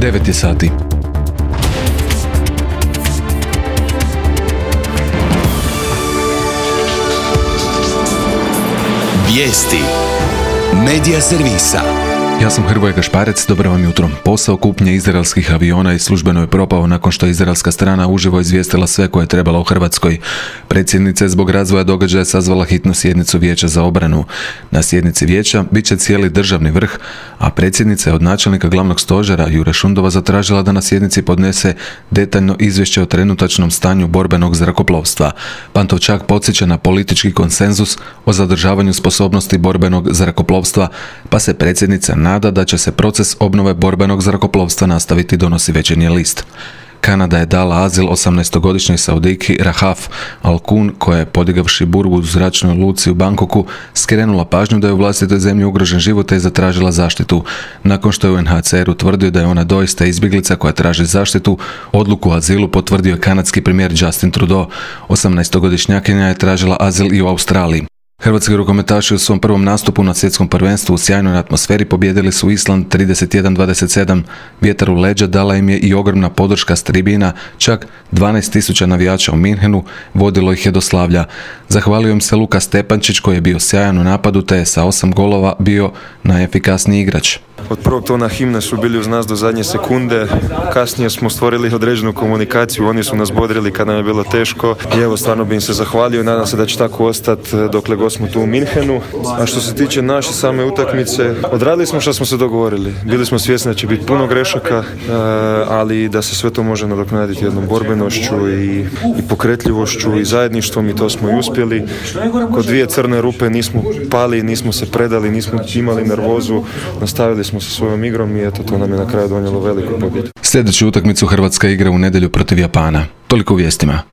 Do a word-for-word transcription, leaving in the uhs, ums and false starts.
devet je sati. Vijesti Medija servisa. Ja sam Hrvoje Gašparec, dobro vam jutro. Posao kupnje izraelskih aviona i službeno je propao nakon što je izraelska strana uživo izvijestila sve koje je trebala u Hrvatskoj. Predsjednica je zbog razvoja događaja sazvala hitnu sjednicu Vijeća za obranu. Na sjednici vijeća bit će cijeli državni vrh, a predsjednica je od načelnika glavnog stožera Jure Šundova zatražila da na sjednici podnese detaljno izvješće o trenutačnom stanju borbenog zrakoplovstva. Pantovčak podsjeća na politički konsenzus o zadržavanju sposobnosti borbenog zrakoplovstva, pa se predsjednica nada da će se proces obnove borbenog zrakoplovstva nastaviti, donosi Večernji list. Kanada je dala azil osamnaestogodišnjoj Saudijki Rahaf Al-Kun, koja je, podigavši burgu u zračnoj luci u Bangkoku, skrenula pažnju da je u vlastitoj zemlji ugrožen život i zatražila zaštitu. Nakon što je U N H C R utvrdio da je ona doista izbjeglica koja traži zaštitu, odluku o azilu potvrdio je kanadski premijer Justin Trudeau. osamnaestogodišnjakinja je tražila azil i u Australiji. Hrvatski rukometaši u svom prvom nastupu na svjetskom prvenstvu u sjajnoj atmosferi pobijedili su Island trideset jedan dvadeset sedam. Vjetar u leđa dala im je i ogromna podrška s tribina, čak dvanaest tisuća navijača u Minhenu, vodilo ih je do slavlja. Zahvalio im se Luka Stepančić koji je bio sjajan u napadu te je sa osam golova bio najefikasniji igrač. Od prvog tona himne su bili uz nas do zadnje sekunde, kasnije smo stvorili određenu komunikaciju, oni su nas bodrili kada nam je bilo teško i evo stvarno bi im se zahvalio i nadam se da će tako ostati dokle god smo tu u Minhenu. A što se tiče naše same utakmice, odradili smo što smo se dogovorili. Bili smo svjesni da će biti puno grešaka, ali da se sve to može nadoknaditi jednom borbenošću i, i pokretljivošću i zajedništvom i to smo i uspjeli. Kod dvije crne rupe nismo pali, nismo se predali, nismo imali nervozu, nastavili smo sa svojom igrom i eto to nam je na kraju donijelo veliku pobjedu. Sljedeću utakmicu Hrvatska igra u nedjelju protiv Japana. Toliko u vijestima.